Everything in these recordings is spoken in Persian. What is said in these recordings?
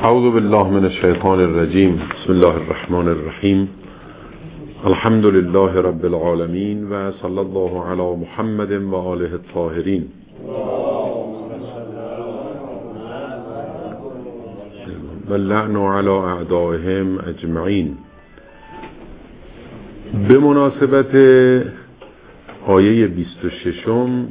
اعوذ بالله من الشیطان الرجیم. بسم الله الرحمن الرحیم. الحمد لله رب العالمین و صلی الله علی محمد و آله الطاهرین. و لعن علی اعدائهم اجمعین. به مناسبت آیه 26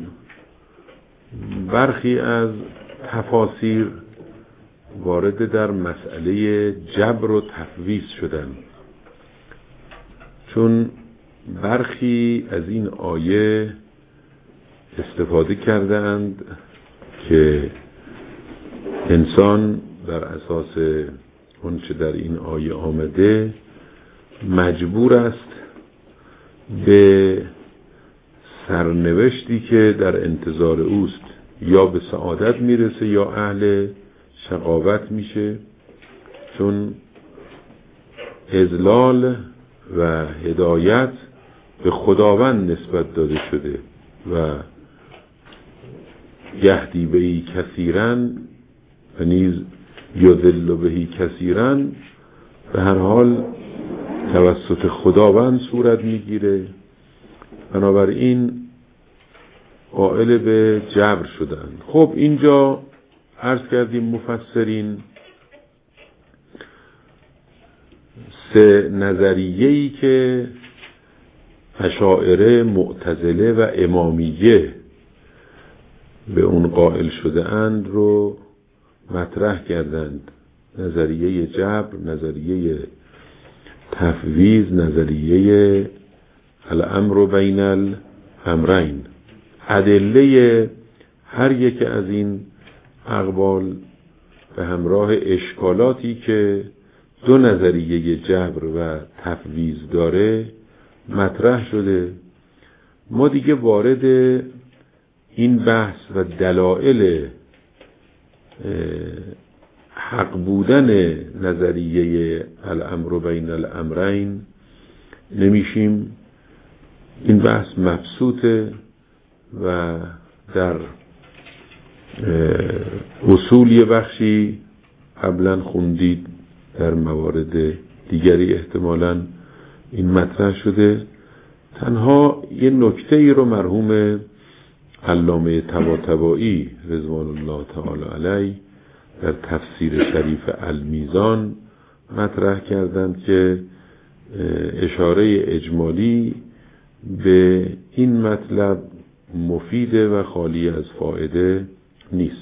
برخی از تفاسیر وارد در مسئله جبر و تفویض شدند، چون برخی از این آیه استفاده کردند که انسان بر اساس اون چه در این آیه آمده مجبور است به سرنوشتی که در انتظار اوست، یا به سعادت میرسه یا اهل شقاوت میشه، چون اذلال و هدایت به خداوند نسبت داده شده و یهدی بهی کثیرا و نیز یضل بهی کثیرا به هر حال توسط خداوند صورت میگیره. بنابراین قائل به جبر شدن. خب اینجا عرض کردیم مفسرین سه نظریه‌ای که اشاعره، معتزله و امامیه به اون قائل شده اند رو مطرح کردند: نظریه جبر، نظریه تفویض، نظریه الامر بین الامرین. ادله هر یک از این اقوال به همراه اشکالاتی که دو نظریه جبر و تفویض داره مطرح شده. ما دیگه وارد این بحث و دلایل حق بودن نظریه الامر بین الامرین نمیشیم. این بحث مبسوطه و در اصول یه بخشی قبلا خوندید، در موارد دیگری احتمالاً این مطرح شده. تنها یه نکته ای رو مرحوم علامه طباطبایی رضوان الله تعالی علیه در تفسیر شریف المیزان مطرح کردند که اشاره اجمالی به این مطلب مفیده و خالی از فایده نیست.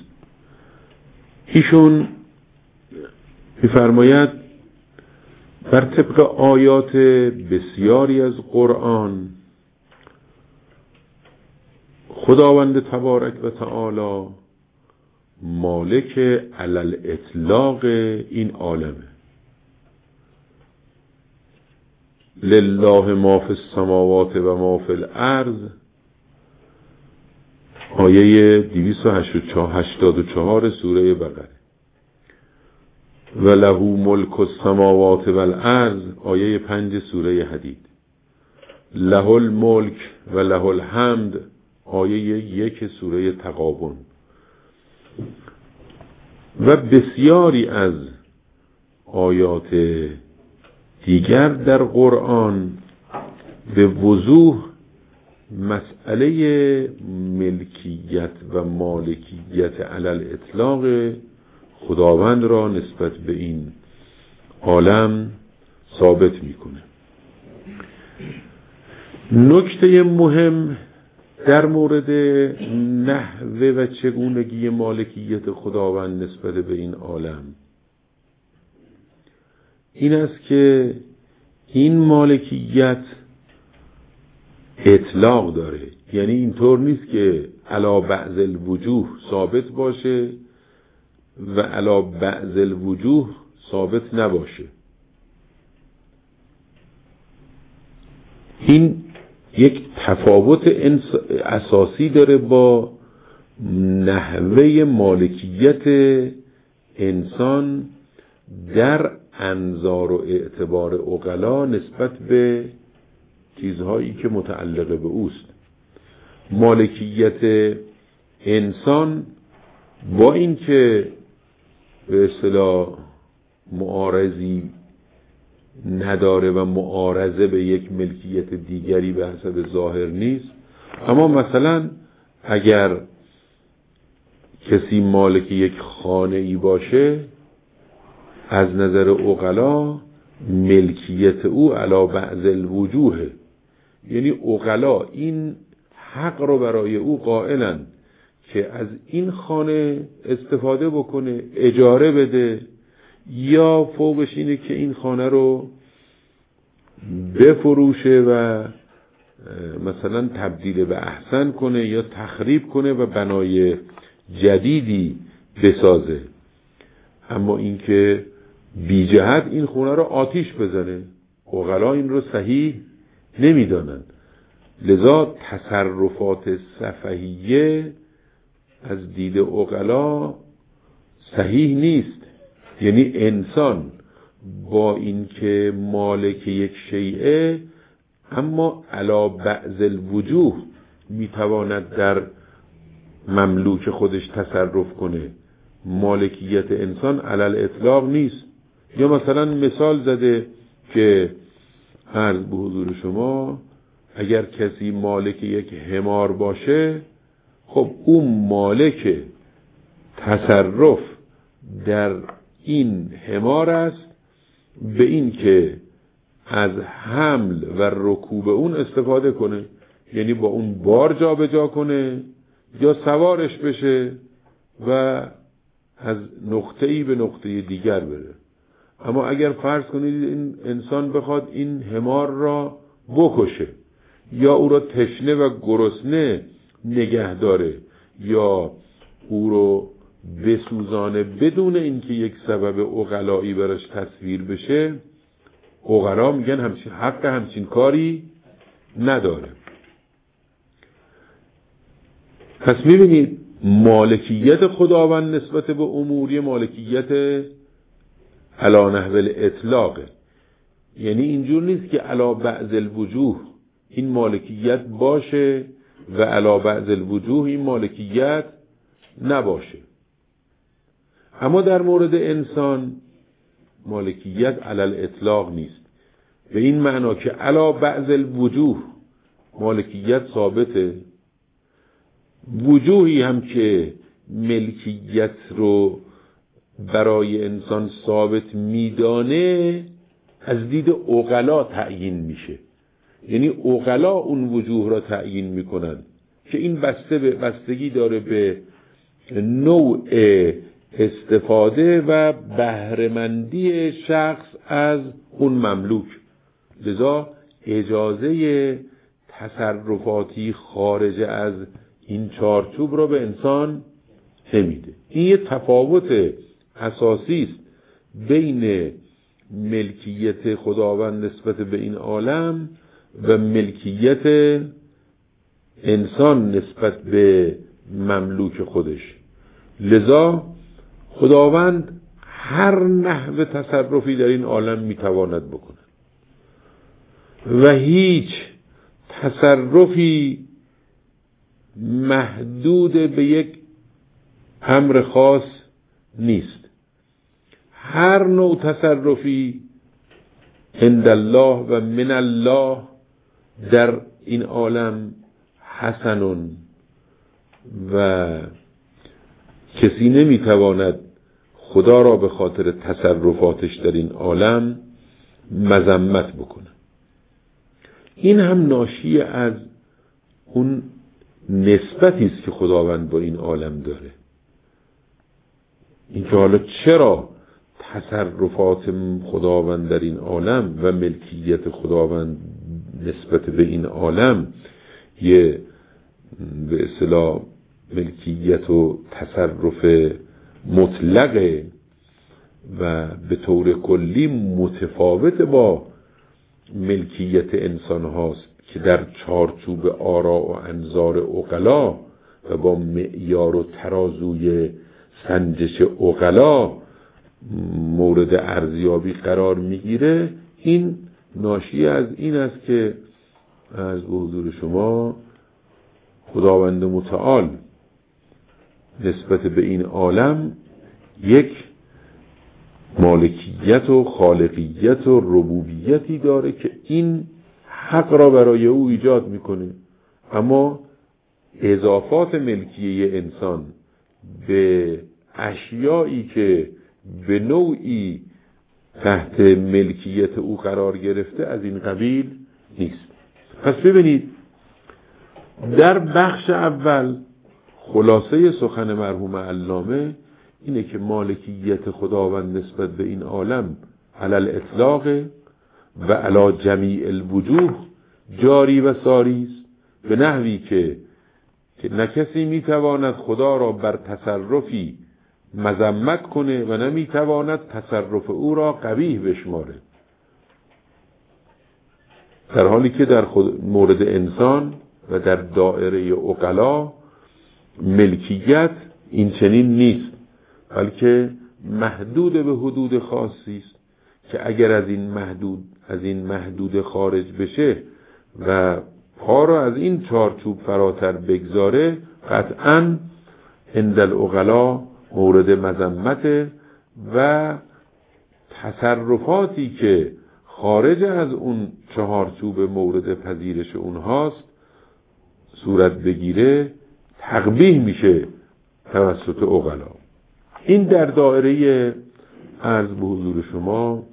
ایشون می‌فرماید بر طبق آیات بسیاری از قرآن خداوند تبارک و تعالی مالک علل اطلاق این عالمه. لله ما فی السماوات و ما فی الارض، آیه 284 سوره بقره. و له ملک السماوات و الارض، آیه 5 سوره حدید. له الملک و له الحمد، آیه 1 سوره تغابن. و بسیاری از آیات دیگر در قرآن به وضوح مسئله ملکیت و مالکیت علل اطلاق خداوند را نسبت به این عالم ثابت میکنه. نکته مهم در مورد نحوه و چگونگی مالکیت خداوند نسبت به این عالم این است که این مالکیت اطلاق داره، یعنی اینطور نیست که علی بعض الوجوه ثابت باشه و علی بعض الوجوه ثابت نباشه. این یک تفاوت اساسی داره با نحوه مالکیت انسان در انظار و اعتبار عقلا نسبت به چیزهایی که متعلق به اوست. مالکیت انسان با اینکه به اصطلاح معارضی نداره و معارضه به یک ملکیت دیگری به حسب ظاهر نیست. اما مثلا اگر کسی مالک یک خانه ای باشه، از نظر عقلا ملکیت او علی بعض الوجوه، یعنی عقلا این حق رو برای او قائلن که از این خانه استفاده بکنه، اجاره بده، یا فوقش اینه که این خانه رو بفروشه و مثلا تبدیل به احسن کنه یا تخریب کنه و بنای جدیدی بسازه. اما اینکه بی جهت این خونه رو آتیش بزنه، عقلا این رو صحیح نمیدانند. لذا تصرفات سفهیه از دید عقلا صحیح نیست. یعنی انسان با اینکه مالک یک شیء، اما علی بعض الوجوه میتواند در مملوک خودش تصرف کنه. مالکیت انسان علی الاطلاق نیست. یا مثلا مثال زده که عرض به حضور شما، اگر کسی مالک یک حمار باشه، خب اون مالک تصرف در این حمار است به این که از حمل و رکوب اون استفاده کنه، یعنی با اون بار جا به جا کنه یا سوارش بشه و از نقطه‌ای به نقطه دیگر بره. اما اگر فرض کنید این انسان بخواد این حمار را بکشه یا او را تشنه و گرسنه نگه داره یا او رو بسوزانه بدون اینکه یک سبب عقلایی براش تصویر بشه، عقلا میگن همچین حق همچین کاری نداره. پس میبینید مالکیت خداوند نسبت به اموری مالکیت علی نحو الاطلاق، یعنی اینجور نیست که علی بعض الوجوه این مالکیت باشه و علی بعض الوجوه این مالکیت نباشه. اما در مورد انسان مالکیت علی الاطلاق نیست، به این معنا که علی بعض الوجوه مالکیت ثابته، وجوهی هم که ملکیت رو برای انسان ثابت میدانه از دید عقلا تعیین میشه. یعنی عقلا اون وجوه را تعیین میکنن که این بستگی داره به نوع استفاده و بهره‌مندی شخص از اون مملوک. لذا اجازه تصرفاتی خارج از این چارچوب را به انسان نمیده. این یه تفاوت اساسی است بین ملکیت خداوند نسبت به این عالم و ملکیت انسان نسبت به مملوک خودش. لذا خداوند هر نحو تصرفی در این عالم میتواند بکنه و هیچ تصرفی محدود به یک امر خاص نیست. هر نوع تصرفی عند الله و من الله در این عالم حسنون و کسی نمیتواند خدا را به خاطر تصرفاتش در این عالم مذمت بکنه. این هم ناشی از اون نسبتی است که خداوند با این عالم داره. اینکه حالا چرا تصرفات خداوند در این عالم و ملکیت خداوند نسبت به این عالم یه به اصطلاح ملکیت و تصرف مطلقه و به طور کلی متفاوت با ملکیت انسان هاست که در چارچوب آراء و انظار عقلا و با معیار و ترازوی سنجش عقلا مورد ارزیابی قرار میگیره. این ناشی از این است که از حضور شما خداوند متعال نسبت به این عالم یک مالکیت و خالقیت و ربوبیتی داره که این حق را برای او ایجاد میکنه، اما اضافات ملکیه انسان به اشیایی که به نوعی تحت ملکیت او قرار گرفته از این قبیل نیست. پس ببینید در بخش اول خلاصه سخن مرحوم علامه اینه که مالکیت خداوند نسبت به این عالم علی الاطلاق و علی جمیع الوجوه جاری و ساری است، به نحوی که نه کسی میتواند خدا را بر تصرفی مذمت کنه و نمیتواند تصرف او را قبیح بشماره، در حالی که در مورد انسان و در دایره عقلا ملکیت این چنین نیست، بلکه محدود به حدود خاصی است که اگر از این محدود خارج بشه و پا را از این چارچوب فراتر بگذاره قطعاً عند العقلا مورد مذمت و تصرفاتی که خارج از اون چهارچوب مورد پذیرش اونهاست صورت بگیره تقبیح میشه توسط عقلا. این در دایره عرض به حضور شما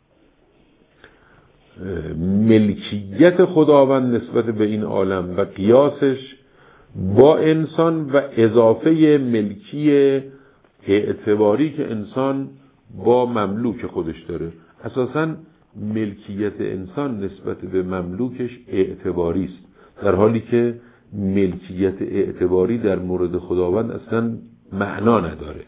ملکیت خداوند نسبت به این عالم و قیاسش با انسان و اضافه ملکی اعتباری که انسان با مملوک خودش داره. اساساً ملکیت انسان نسبت به مملوکش اعتباری است، در حالی که ملکیت اعتباری در مورد خداوند اصلا معنا نداره.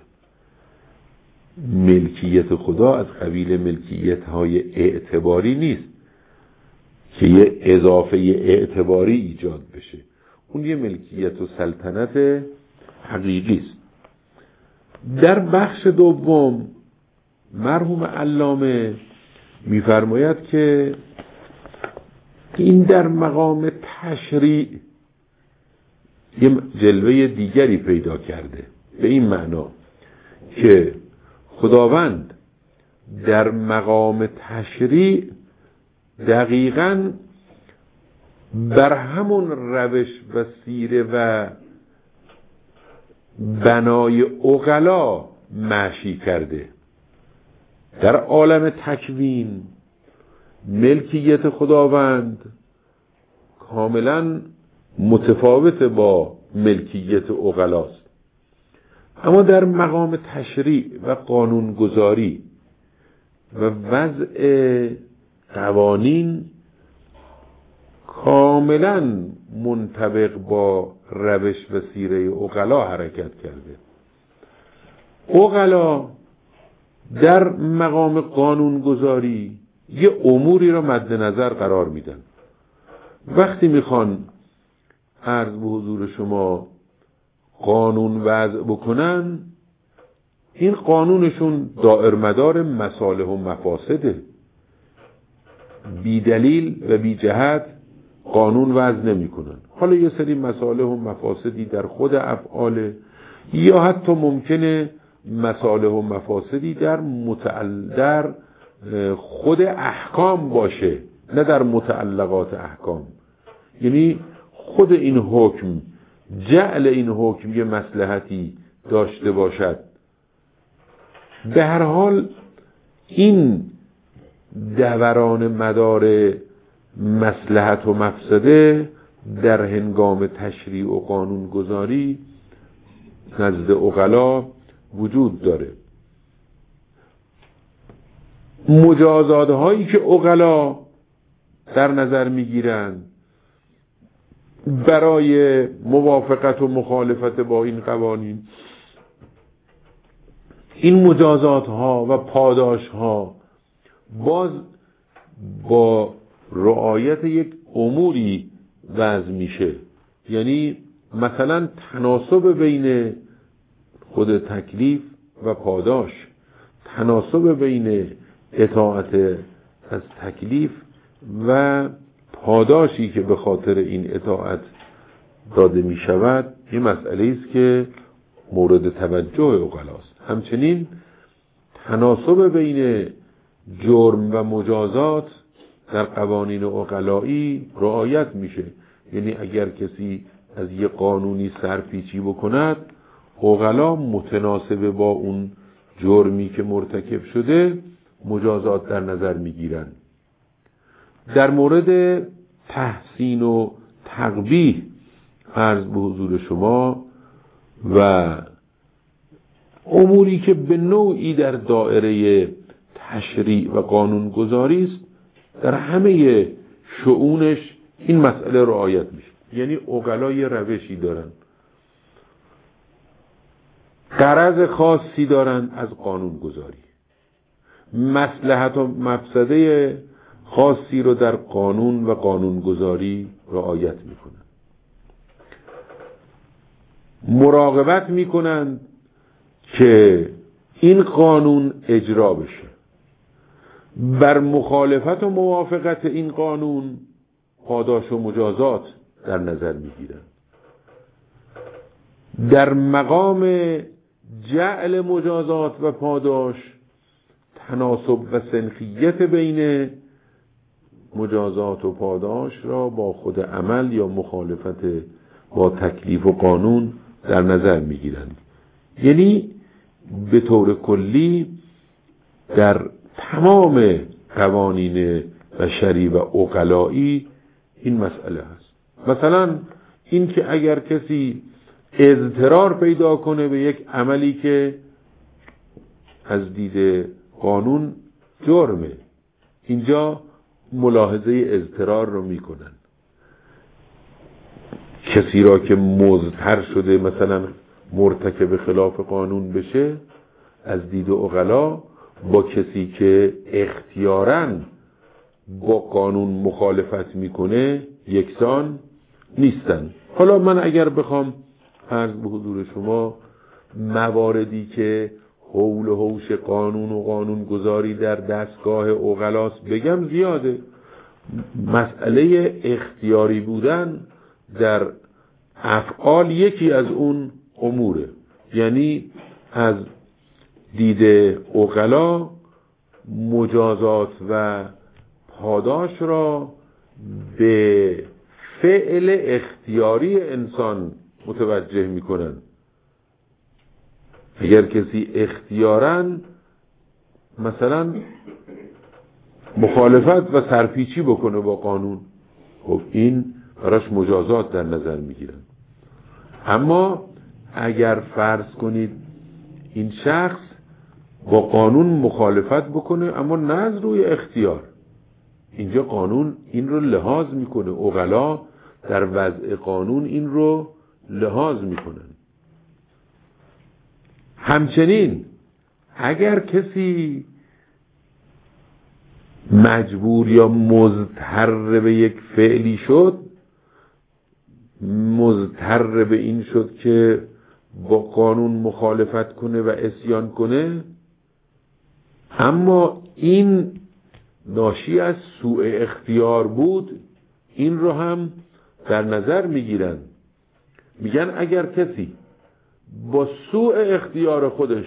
ملکیت خدا از قبیل ملکیت های اعتباری نیست که یه اضافه اعتباری ایجاد بشه، اون یه ملکیت و سلطنت حقیقی است. در بخش دوم مرحوم علامه می‌فرماید که این در مقام تشریع یه جلوه دیگری پیدا کرده، به این معنا که خداوند در مقام تشریع دقیقاً بر همون روش و سیره و بنای عقلا ماشی کرده. در عالم تکوین ملکیت خداوند کاملاً متفاوت با ملکیت عقلاست، اما در مقام تشریع و قانونگذاری و وضع قوانین کاملا منطبق با روش و سیره عقلا حرکت کرده. عقلا در مقام قانونگذاری یه اموری را مد نظر قرار میدن. وقتی میخوان عرض به حضور شما قانون وضع بکنن، این قانونشون دائر مدار مصالح و مفاسده، بی دلیل و بی جهت قانون وضع نمی کنن. حالا یه سری مصالح و مفاسدی در خود افعال، یا حتی ممکنه مصالح و مفاسدی در خود احکام باشه، نه در متعلقات احکام. یعنی خود این حکم، جعل این حکم یه مصلحتی داشته باشد. به هر حال این دوران مدار مصلحت و مفسده در هنگام تشریع و قانونگذاری نزد عقلا وجود داره. مجازات هایی که عقلا در نظر میگیرند برای موافقت و مخالفت با این قوانین، این مجازات ها و پاداش ها باز با رعایت یک اموری وضع میشه. یعنی مثلا تناسب بین خود تکلیف و پاداش، تناسب بین اطاعت از تکلیف و پاداشی که به خاطر این اطاعت داده می شود، این مسئله است که مورد توجه عقلاست. همچنین تناسب بین جرم و مجازات در قوانین عقلایی رعایت میشه. یعنی اگر کسی از یه قانونی سرپیچی بکند، عقلا متناسب با اون جرمی که مرتکب شده مجازات در نظر میگیرن. در مورد تحسین و تقبیح عرض به حضور شما و اموری که به نوعی در دائره تشریع و قانونگذاری است، در همه شؤونش این مسئله رعایت میشه. یعنی عقلا یه روشی دارن، غرض خاصی دارن از قانونگذاری، مصلحت و مفسده خاصی رو در قانون و قانونگذاری رعایت میکنن، مراقبت میکنن که این قانون اجرا بشه. بر مخالفت و موافقت این قانون پاداش و مجازات در نظر میگیرن. در مقام جعل مجازات و پاداش تناسب و سنخیت بین مجازات و پاداش را با خود عمل یا مخالفت با تکلیف و قانون در نظر میگیرند. یعنی به طور کلی در تمام قوانین بشری و عقلایی این مسئله هست. مثلا این که اگر کسی اضطرار پیدا کنه به یک عملی که از دید قانون جرمه، اینجا ملاحظه اضطرار رو میکنن. کسی را که مضطر شده مثلا مرتکب خلاف قانون بشه، از دید عقلا با کسی که اختیاراً با قانون مخالفت میکنه یکسان نیستن. حالا من اگر بخوام عرض به حضور شما مواردی که حول و حوش قانون و قانون گذاری در دستگاه عقلاست بگم زیاده. مسئله اختیاری بودن در افعال یکی از اون اموره. یعنی از دید عقلا مجازات و پاداش را به فعل اختیاری انسان متوجه میکنن. اگر کسی اختیاراً مثلا مخالفت و سرپیچی بکنه با قانون، خب این براش مجازات در نظر میگیرن. اما اگر فرض کنید این شخص با قانون مخالفت بکنه اما نه از روی اختیار، اینجا قانون این رو لحاظ میکنه، عقلا در وضع قانون این رو لحاظ میکنن. همچنین اگر کسی مجبور یا مضطر به یک فعلی شد، مضطر به این شد که با قانون مخالفت کنه و عصیان کنه، اما این ناشی از سوء اختیار بود، این رو هم در نظر میگیرن. میگن اگر کسی با سوء اختیار خودش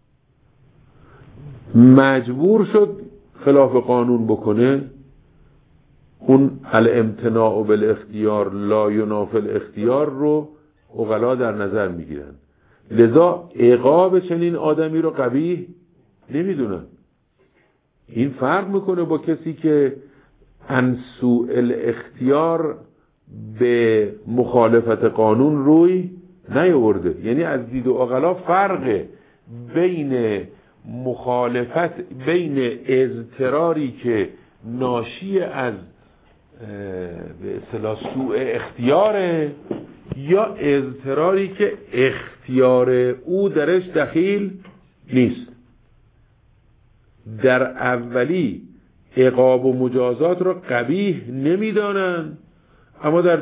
مجبور شد خلاف قانون بکنه، اون الامتناع بالاختیار لا ینافی الاختیار رو عقلا در نظر میگیرن. لذا عقاب چنین آدمی رو قبیح نمیدونن. این فرق میکنه با کسی که عن سوء الاختیار به مخالفت قانون روی نیاورده. یعنی از دید عقلا فرق بین مخالفت، بین اضطراری که ناشی از به اصطلاح سوء اختیاره یا اضطراری که اختیار او درش دخیل نیست. در اولی عقاب و مجازات را قبیح نمیدانن، اما در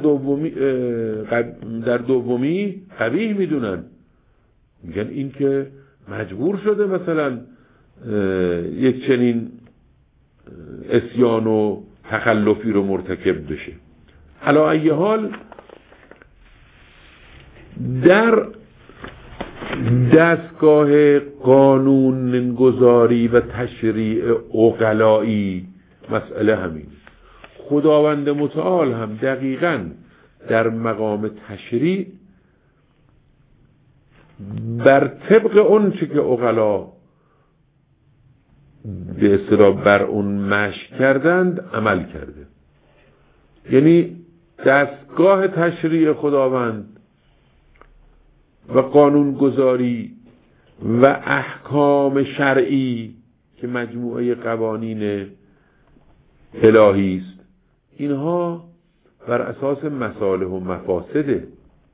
دومی قبیح میدونن. میگن این که مجبور شده مثلا یک چنین عصیان و تخلفی رو مرتکب بشه. علی ای حال در دستگاه قانونگذاری و تشریع عقلایی مسئله همین. خداوند متعال هم دقیقاً در مقام تشریع بر طبق اون چه که عقلا به اصطلاح بر اون مشق کردند عمل کرده. یعنی دستگاه تشریع خداوند و قانونگذاری و احکام شرعی که مجموعه قوانین الهی است، اینها بر اساس مصالح و مفاسده.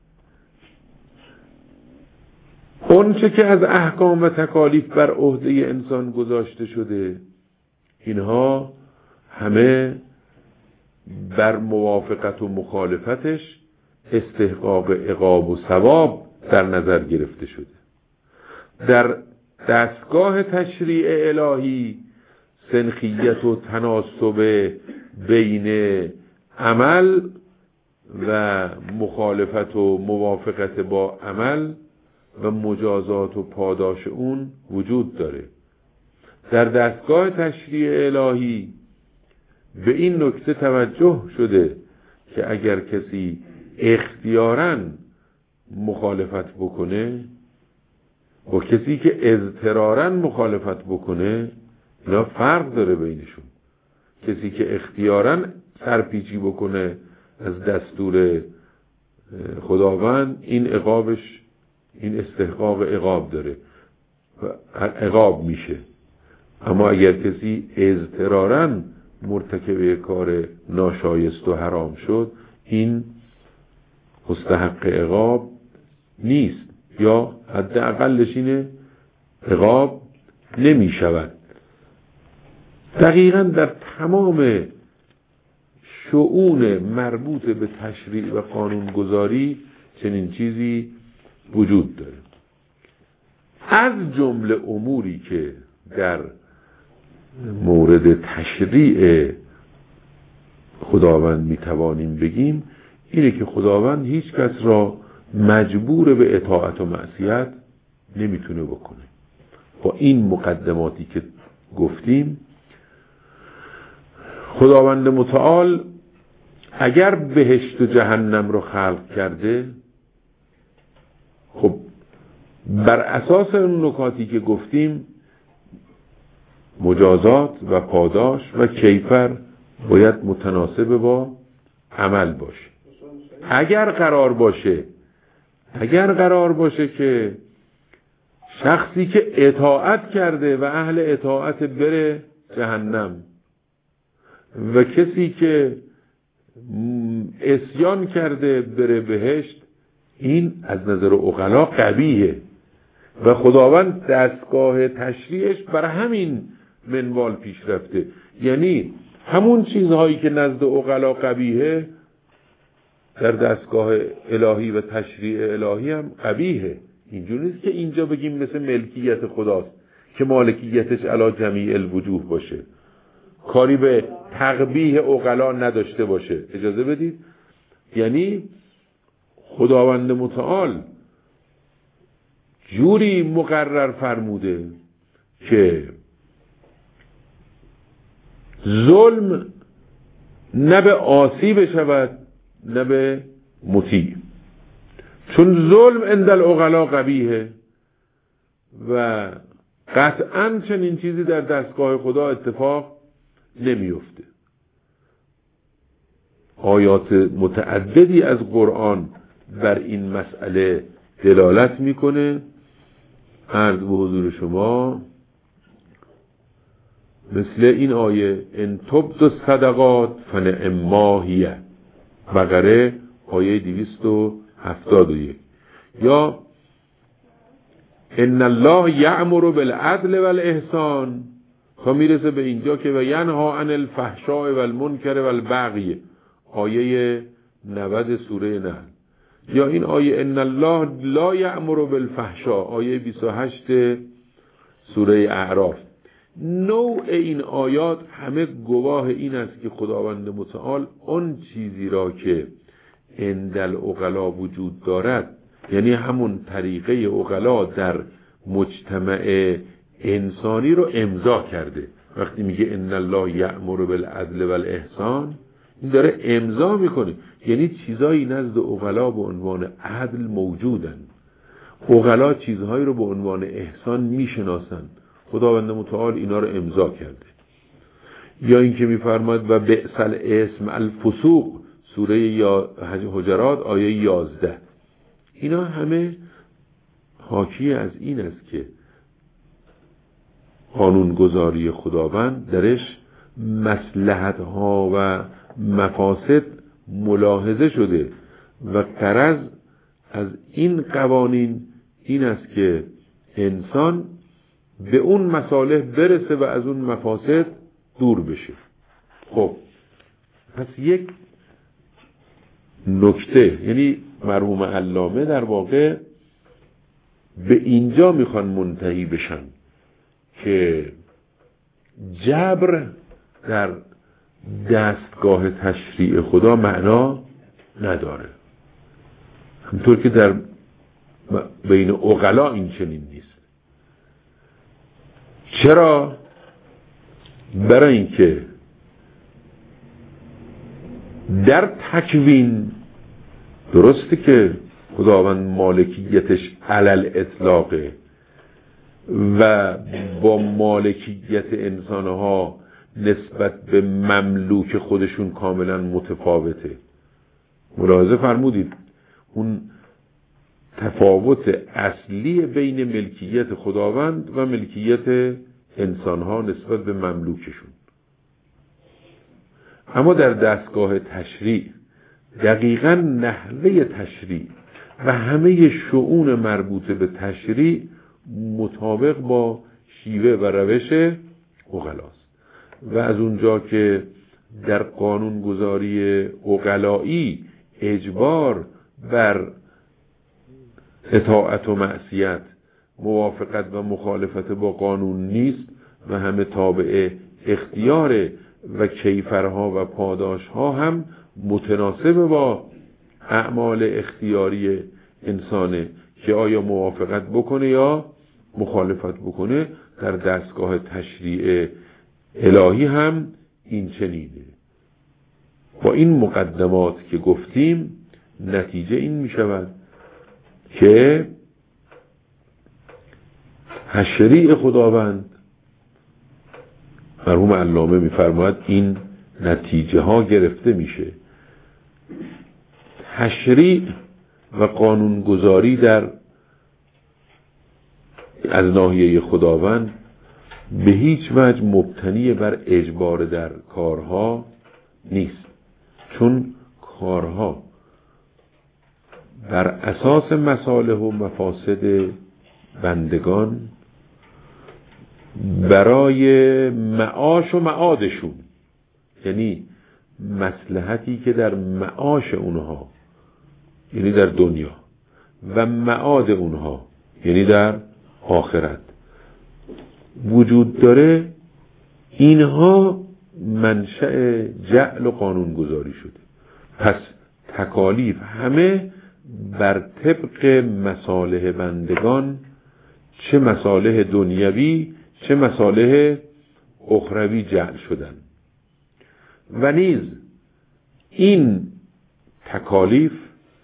اون چه که از احکام و تکالیف بر عهده انسان گذاشته شده، اینها همه بر موافقت و مخالفتش استحقاق عقاب و ثواب در نظر گرفته شده. در دستگاه تشریع الهی سنخیت و تناسب بین عمل و مخالفت و موافقت با عمل و مجازات و پاداش اون وجود داره. در دستگاه تشریع الهی به این نکته توجه شده که اگر کسی اختیاراً مخالفت بکنه با کسی که اضطراراً مخالفت بکنه، اینا فرق داره بینشون. کسی که اختیاراً سرپیچی بکنه از دستور خداوند، این عقابش، این استحقاق عقاب داره و عقاب میشه. اما اگر کسی اضطراراً مرتکب کار ناشایست و حرام شد، این مستحق عقاب نیست یا حداقلش اینه عقاب نمی شود. دقیقاً در تمام شؤون مربوط به تشریع و قانونگذاری چنین چیزی وجود داره. از جمله اموری که در مورد تشریع خداوند میتوانیم بگیم اینه که خداوند هیچ کس را مجبور به اطاعت و معصیت نمیتونه بکنه. با این مقدماتی که گفتیم، خداوند متعال اگر بهشت و جهنم رو خلق کرده، خب بر اساس اون نکاتی که گفتیم مجازات و پاداش و کیفر باید متناسب با عمل باشه. اگر قرار باشه که شخصی که اطاعت کرده و اهل اطاعت بره جهنم و کسی که عصیان کرده بره بهشت، این از نظر عقلا قبیحه و خداوند دستگاه تشریعش بر همین منوال پیش رفته. یعنی همون چیزهایی که نزد عقلا قبیحه در دستگاه الهی و تشریع الهی هم قبیحه. اینجوری نیست که اینجا بگیم مثل ملکیت خداست که مالکیتش علی جمیع الوجوه باشه، کاری به تقبیح عقلا نداشته باشه. اجازه بدید، یعنی خداوند متعال جوری مقرر فرموده که ظلم نه به عاصی بشود نه به مطیع، چون ظلم عند العقلا قبیحه و قطعاً چنین چیزی در دستگاه خدا اتفاق نمیفته. آیات متعددی از قرآن بر این مسئله دلالت میکنه. عرض به حضور شما مثل این آیه ان تبدوا الصدقات فنعما هی، بقره آیه 271، یا ان الله یأمر بالعدل والاحسان تا میرسه به اینجا که و ینها عن الفحشاء والمنکر والبغی، آیه 90 سوره نحل، یا این آیه ان الله لا یأمر بالفحشاء، آیه 28 سوره اعراف. نوع این آیات همه گواه این است که خداوند متعال اون چیزی را که عند العقلا وجود دارد یعنی همون طریقه عقلا در مجتمع انسانی رو امضا کرده. وقتی میگه ان الله یأمر بالعدل والاحسان، این داره امضا میکنه، یعنی چیزایی نزد عقلا به عنوان عدل موجودن. عقلا چیزهایی رو به عنوان احسان میشناسن، خداوند متعال اینا رو امضا کرده. یا اینکه میفرماید و بئس الاسم الفسوق، سوره حجرات آیه 11. اینا همه حاکی از این است که قانونگذاری خداوند درش مصلحت ها و مفاسد ملاحظه شده و غرض از این قوانین این است که انسان به اون مصالح برسه و از اون مفاسد دور بشه. خب پس یک نکته، یعنی مرحوم علامه در واقع به اینجا میخوان منتهی بشن که جبر در دستگاه تشریع خدا معنا نداره، همطور که در بین عقلا این چنین نیست. چرا؟ برای اینکه در تکوین درسته که خداوند مالکیتش علل اطلاقه و با مالکیت انسانها نسبت به مملوک خودشون کاملا متفاوته. ملاحظه فرمودید اون تفاوت اصلی بین ملکیت خداوند و ملکیت انسانها نسبت به مملوکشون. اما در دستگاه تشریع دقیقاً نحوه تشریع و همه شؤون مربوط به تشریع مطابق با شیوه و روش عقلاست. و از اونجا که در قانونگذاری عقلایی اجبار بر اطاعت و معصیت، موافقت و مخالفت با قانون نیست و همه تابع اختیار و کیفرها و پاداشها هم متناسب با اعمال اختیاری انسانه که آیا موافقت بکنه یا مخالفت بکنه. در دستگاه تشریع الهی هم این چنینه. با این مقدمات که گفتیم نتیجه این می شود که تشریع خداوند، مرحوم علامه می‌فرماید این نتیجه ها گرفته میشه. تشریع و قانونگذاری در از ناحیه خداوند به هیچ وجه مبتنی بر اجبار در کارها نیست، چون کارها بر اساس مصالح و مفاسد بندگان برای معاش و معادشون، یعنی مصلحتی که در معاش اونها یعنی در دنیا و معاد اونها یعنی در آخرت وجود داره، اینها منشأ جعل و قانون گذاری شده. پس تکالیف همه بر طبق مصالح بندگان، چه مصالح دنیوی چه مصالح اخروی جعل شدن. و نیز این تکالیف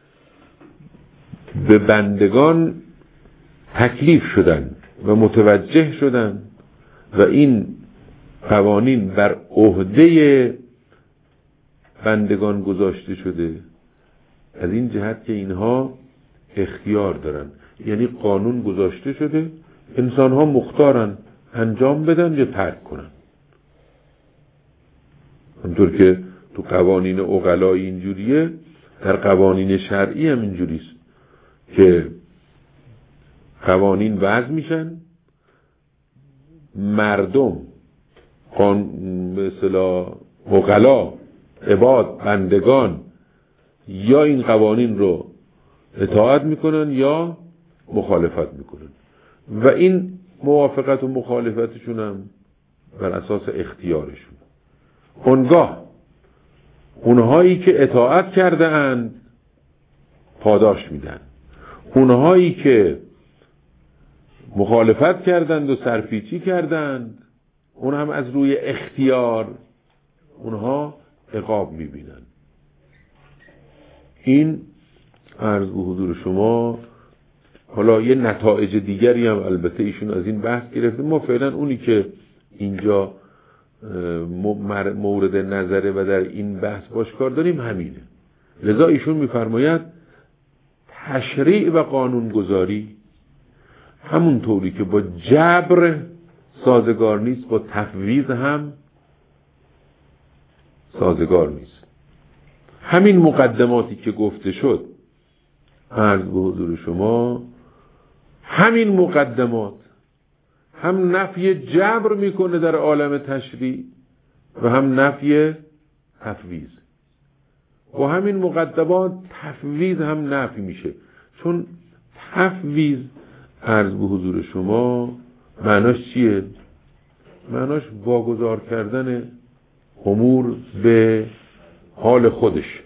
به بندگان تکلیف شدن و متوجه شدن و این قوانین بر عهده بندگان گذاشته شده، از این جهت که اینها اختیار دارن، یعنی قانون گذاشته شده، انسان ها مختارن انجام بدن یا ترک کنن. همطور که تو قوانین عقلایی اینجوریه، در قوانین شرعی هم اینجوریست که قوانین وضع میشن، مردم به اصطلاح عقلا، عباد، بندگان یا این قوانین رو اطاعت میکنن یا مخالفت میکنن و این موافقت و مخالفتشون هم بر اساس اختیارشون. اونگاه اونهایی که اطاعت کرده اند پاداش میدن، اونهایی که مخالفت کردند و سرپیچی کردند، اون هم از روی اختیار، اونها عقاب میبینن. این عرض به حضور شما. حالا یه نتایج دیگری هم البته ایشون از این بحث گرفته. ما فعلا اونی که اینجا مورد نظره و در این بحث باش کار داریم همینه. لذا ایشون میفرماید تشریع و قانونگذاری همون طوری که با جبر سازگار نیست، با تفویض هم سازگار نیست. همین مقدماتی که گفته شد عرض به حضور شما، همین مقدمات هم نفی جبر میکنه در عالم تشریع و هم نفی تفویض. با همین مقدمات تفویض هم نفی میشه، چون تفویض عرض به حضور شما معناش چیه؟ معناش واگذار کردن امور به حال خودش.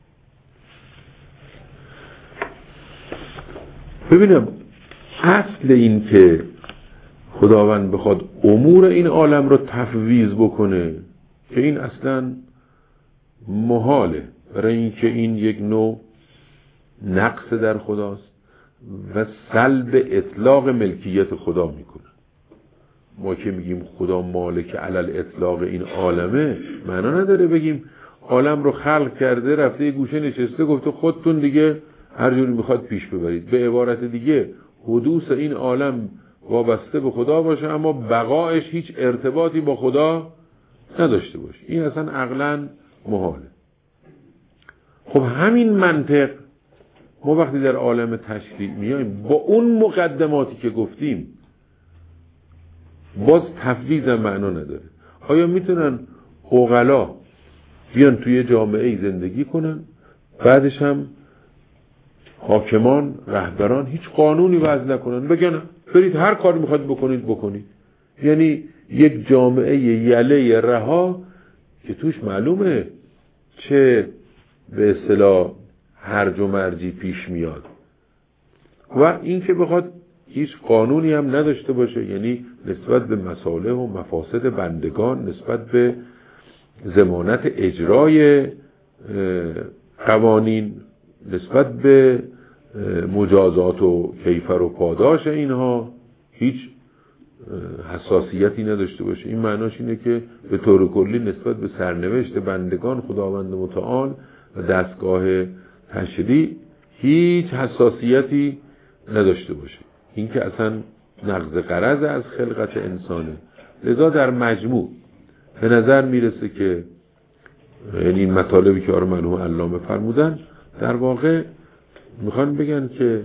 ببینم اصل این که خداوند بخواد امور این عالم رو تفویض بکنه که این اصلا محاله، برای اینکه این یک نوع نقص در خداست و سلب اطلاق ملکیت خدا میکنه. ما که میگیم خدا مالک علل اطلاق این عالمه، معنا نداره بگیم عالم رو خلق کرده، رفته یه گوشه نشسته گفته خودتون دیگه هر جوری میخواد پیش ببرید. به عبارت دیگه حدوث این عالم وابسته به خدا باشه اما بقایش هیچ ارتباطی با خدا نداشته باشه. این اصلا عقلاً محاله. خب همین منطق ما وقتی در عالم تشریع میایم با اون مقدماتی که گفتیم، باز تفویض معنا نداره. آیا میتونن عقلا بیان توی جامعه زندگی کنن، بعدش هم حاکمان، رهبران هیچ قانونی وضع نکنن، بگن برید هر کاری میخواد بکنید. یعنی یک جامعه یله رها که توش معلومه چه به اصطلاح هرج و مرجی پیش میاد و این که بخواد هیچ قانونی هم نداشته باشه، یعنی نسبت به مصالح و مفاسد بندگان، نسبت به ضمانت اجرای قوانین، نسبت به مجازات و کیفر و پاداش اینها هیچ حساسیتی نداشته باشه. این معناش اینه که به طور کلی نسبت به سرنوشت بندگان خداوند متعال و دستگاه تشریع هیچ حساسیتی نداشته باشه. این که اصلا نقض غرض از خلقت انسانه. لذا در مجموع به نظر میرسه که یعنی این مطالبی که آقای مرحوم علامه فرمودن در واقع میخوان بگن که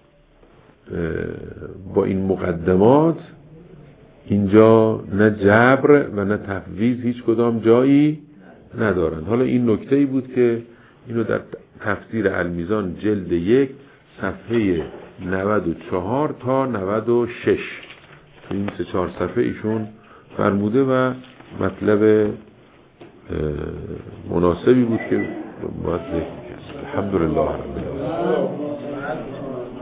با این مقدمات اینجا نه جبر و نه تفویض هیچ کدام جایی ندارن. حالا این نکته‌ای بود که اینو در تفسیر المیزان جلد 1 صفحه 94 تا 96 این 3-4 صفحه ایشون فرموده و مطلب مناسبی بود که باید ذکر کرد. الحمدلله رب العالمین.